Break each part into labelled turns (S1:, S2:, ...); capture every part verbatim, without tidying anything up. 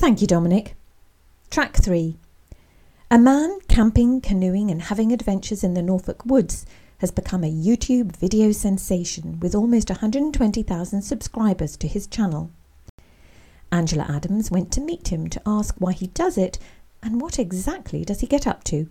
S1: Thank you, Dominic. Track three. A man camping, canoeing and having adventures in the Norfolk woods has become a YouTube video sensation with almost one hundred twenty thousand subscribers to his channel. Angela Adams went to meet him to ask why he does it and what exactly does he get up to.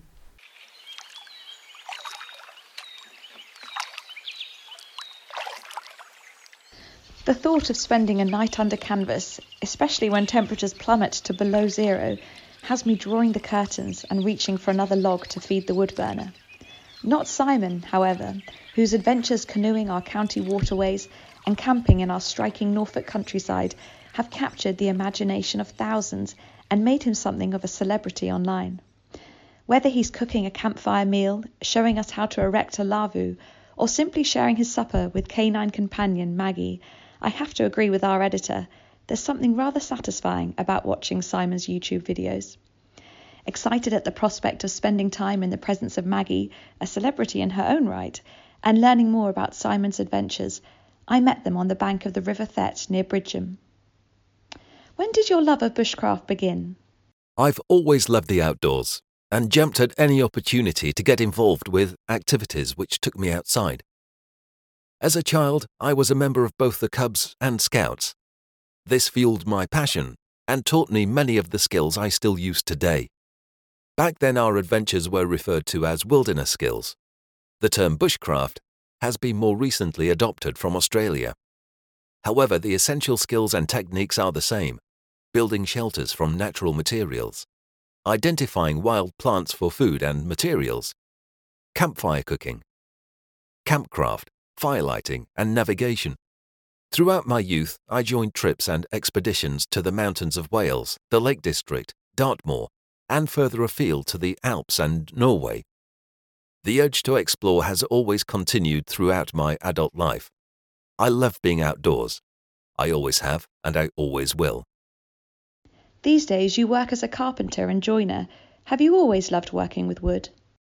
S2: The thought of spending a night under canvas, especially when temperatures plummet to below zero, has me drawing the curtains and reaching for another log to feed the wood burner. Not Simon, however, whose adventures canoeing our county waterways and camping in our striking Norfolk countryside have captured the imagination of thousands and made him something of a celebrity online. Whether he's cooking a campfire meal, showing us how to erect a lavu, or simply sharing his supper with canine companion Maggie, I have to agree with our editor, there's something rather satisfying about watching Simon's YouTube videos. Excited at the prospect of spending time in the presence of Maggie, a celebrity in her own right, and learning more about Simon's adventures, I met them on the bank of the River Thet near Bridgham. When did your love of bushcraft begin?
S3: I've always loved the outdoors and jumped at any opportunity to get involved with activities which took me outside. As a child, I was a member of both the Cubs and Scouts. This fueled my passion and taught me many of the skills I still use today. Back then, our adventures were referred to as wilderness skills. The term bushcraft has been more recently adopted from Australia. However, the essential skills and techniques are the same: building shelters from natural materials, identifying wild plants for food and materials, campfire cooking, campcraft, firelighting and navigation. Throughout my youth, I joined trips and expeditions to the mountains of Wales, the Lake District, Dartmoor, and further afield to the Alps and Norway. The urge to explore has always continued throughout my adult life. I love being outdoors. I always have, and I always will.
S2: These days you work as a carpenter and joiner. Have you always loved working with wood?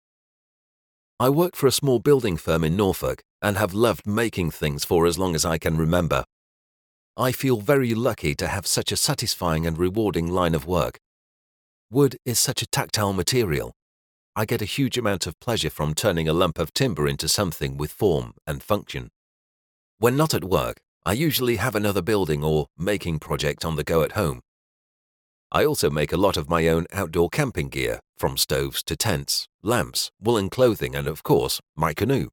S3: I work for a small building firm in Norfolk and have loved making things for as long as I can remember. I feel very lucky to have such a satisfying and rewarding line of work. Wood is such a tactile material. I get a huge amount of pleasure from turning a lump of timber into something with form and function. When not at work, I usually have another building or making project on the go at home. I also make a lot of my own outdoor camping gear, from stoves to tents, lamps, woolen clothing, and of course, my canoe.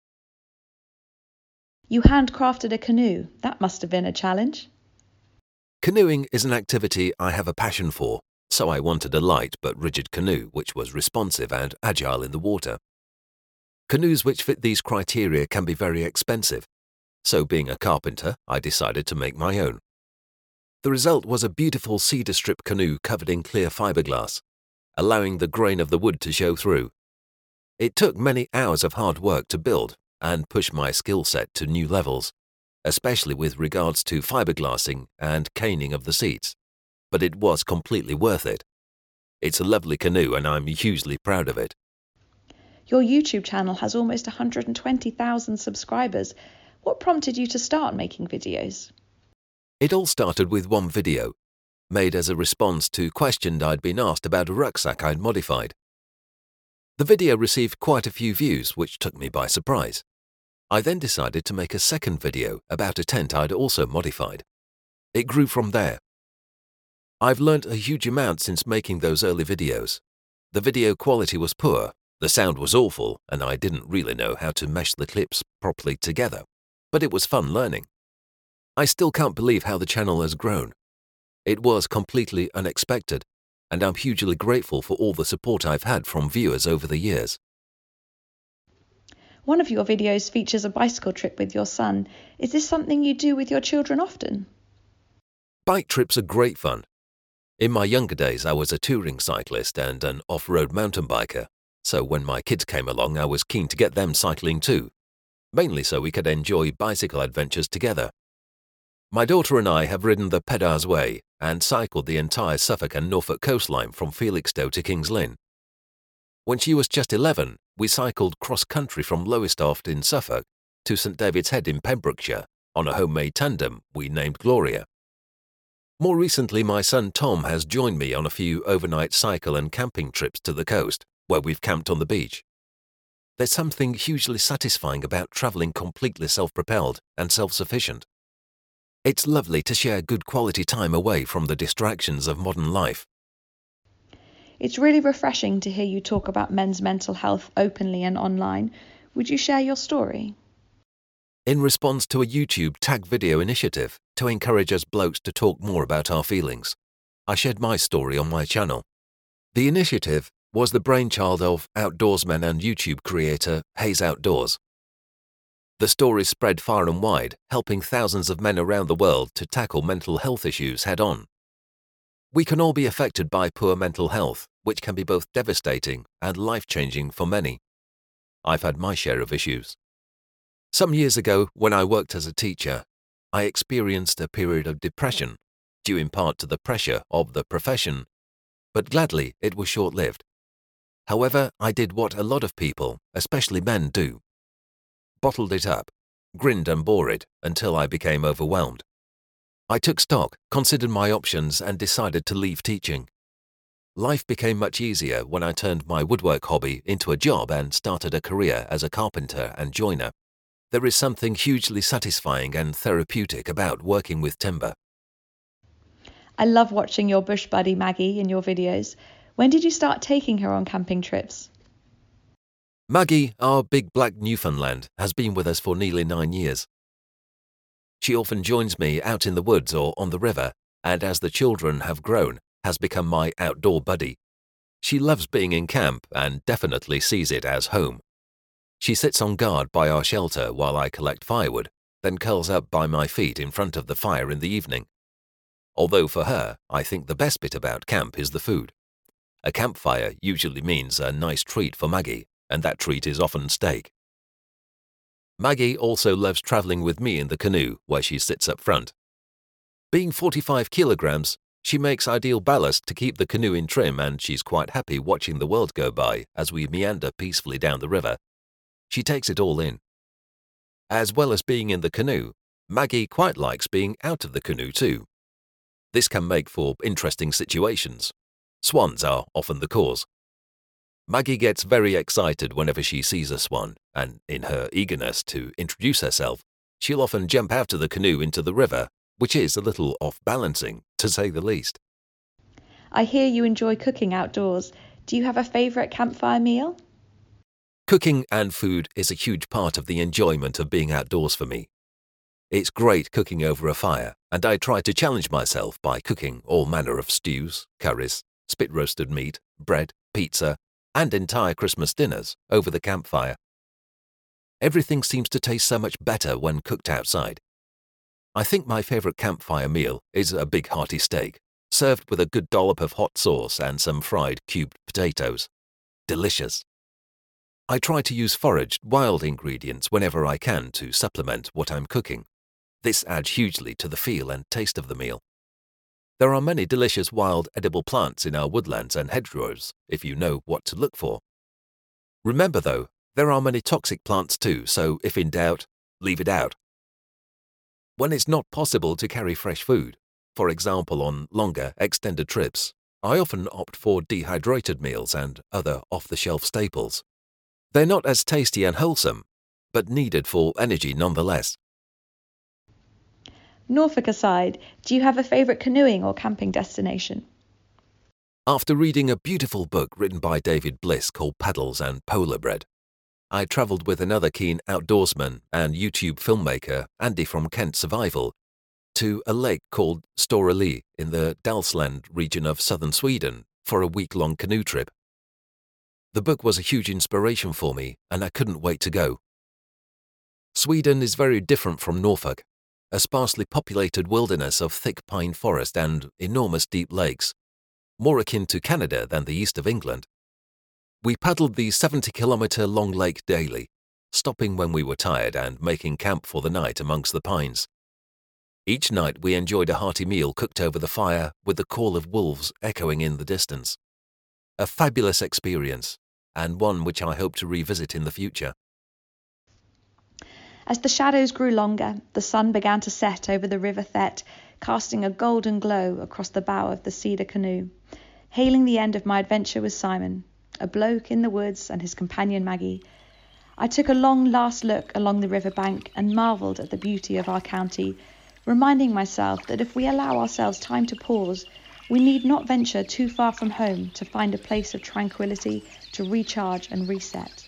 S2: You handcrafted a canoe. That must have been a challenge.
S3: Canoeing is an activity I have a passion for, so I wanted a light but rigid canoe which was responsive and agile in the water. Canoes which fit these criteria can be very expensive, so being a carpenter, I decided to make my own. The result was a beautiful cedar strip canoe covered in clear fiberglass, allowing the grain of the wood to show through. It took many hours of hard work to build and push my skill set to new levels, especially with regards to fiberglassing and caning of the seats, but it was completely worth it. It's a lovely canoe and I'm hugely proud of it.
S2: Your YouTube channel has almost one hundred twenty thousand subscribers. What prompted you to start making videos?
S3: It all started with one video, made as a response to questions I'd been asked about a rucksack I'd modified. The video received quite a few views, which took me by surprise. I then decided to make a second video about a tent I'd also modified. It grew from there. I've learnt a huge amount since making those early videos. The video quality was poor, the sound was awful, and I didn't really know how to mesh the clips properly together, but it was fun learning. I still can't believe how the channel has grown. It was completely unexpected, and I'm hugely grateful for all the support I've had from viewers over the years.
S2: One of your videos features a bicycle trip with your son. Is this something you do with your children often?
S3: Bike trips are great fun. In my younger days, I was a touring cyclist and an off-road mountain biker, so when my kids came along, I was keen to get them cycling too, mainly so we could enjoy bicycle adventures together. My daughter and I have ridden the Pedars Way and cycled the entire Suffolk and Norfolk coastline from Felixstowe to King's Lynn. When she was just eleven, we cycled cross-country from Lowestoft in Suffolk to St David's Head in Pembrokeshire on a homemade tandem we named Gloria. More recently, my son Tom has joined me on a few overnight cycle and camping trips to the coast, where we've camped on the beach. There's something hugely satisfying about travelling completely self-propelled and self-sufficient. It's lovely to share good quality time away from the distractions of modern life.
S2: It's really refreshing to hear you talk about men's mental health openly and online. Would you share your story?
S3: In response to a YouTube tag video initiative to encourage us blokes to talk more about our feelings, I shared my story on my channel. The initiative was the brainchild of outdoorsman and YouTube creator Hayes Outdoors. The story spread far and wide, helping thousands of men around the world to tackle mental health issues head-on. We can all be affected by poor mental health, which can be both devastating and life-changing for many. I've had my share of issues. Some years ago, when I worked as a teacher, I experienced a period of depression, due in part to the pressure of the profession, but gladly it was short-lived. However, I did what a lot of people, especially men, do. Bottled it up, grinned and bore it until I became overwhelmed. I took stock, considered my options and decided to leave teaching. Life became much easier when I turned my woodwork hobby into a job and started a career as a carpenter and joiner. There is something hugely satisfying and therapeutic about working with timber.
S2: I love watching your bush buddy Maggie in your videos. When did you start taking her on camping trips?
S3: Maggie, our big black Newfoundland, has been with us for nearly nine years. She often joins me out in the woods or on the river, and as the children have grown, has become my outdoor buddy. She loves being in camp and definitely sees it as home. She sits on guard by our shelter while I collect firewood, then curls up by my feet in front of the fire in the evening. Although for her, I think the best bit about camp is the food. A campfire usually means a nice treat for Maggie, and that treat is often steak. Maggie also loves travelling with me in the canoe, where she sits up front. Being forty-five kilograms, she makes ideal ballast to keep the canoe in trim, and she's quite happy watching the world go by as we meander peacefully down the river. She takes it all in. As well as being in the canoe, Maggie quite likes being out of the canoe too. This can make for interesting situations. Swans are often the cause. Maggie gets very excited whenever she sees a swan, and in her eagerness to introduce herself, she'll often jump out of the canoe into the river, which is a little off-balancing, to say the least.
S2: I hear you enjoy cooking outdoors. Do you have a favourite campfire meal?
S3: Cooking and food is a huge part of the enjoyment of being outdoors for me. It's great cooking over a fire, and I try to challenge myself by cooking all manner of stews, curries, spit-roasted meat, bread, pizza, and entire Christmas dinners over the campfire. Everything seems to taste so much better when cooked outside. I think my favourite campfire meal is a big hearty steak, served with a good dollop of hot sauce and some fried cubed potatoes. Delicious. I try to use foraged, wild ingredients whenever I can to supplement what I'm cooking. This adds hugely to the feel and taste of the meal. There are many delicious wild edible plants in our woodlands and hedgerows, if you know what to look for. Remember though, there are many toxic plants too, so if in doubt, leave it out. When it's not possible to carry fresh food, for example on longer, extended trips, I often opt for dehydrated meals and other off-the-shelf staples. They're not as tasty and wholesome, but needed for energy nonetheless.
S2: Norfolk aside, do you have a favourite canoeing or camping destination?
S3: After reading a beautiful book written by David Bliss called Paddles and Polar Bread, I travelled with another keen outdoorsman and YouTube filmmaker, Andy from Kent Survival, to a lake called Stora Lee in the Dalsland region of southern Sweden for a week-long canoe trip. The book was a huge inspiration for me, and I couldn't wait to go. Sweden is very different from Norfolk, a sparsely populated wilderness of thick pine forest and enormous deep lakes, more akin to Canada than the east of England. We paddled the seventy-kilometre-long lake daily, stopping when we were tired and making camp for the night amongst the pines. Each night we enjoyed a hearty meal cooked over the fire with the call of wolves echoing in the distance. A fabulous experience, and one which I hope to revisit in the future.
S2: As the shadows grew longer, the sun began to set over the River Thet, casting a golden glow across the bow of the cedar canoe, hailing the end of my adventure with Simon, a bloke in the woods, and his companion Maggie. I took a long last look along the river bank and marvelled at the beauty of our county, reminding myself that if we allow ourselves time to pause, we need not venture too far from home to find a place of tranquillity to recharge and reset.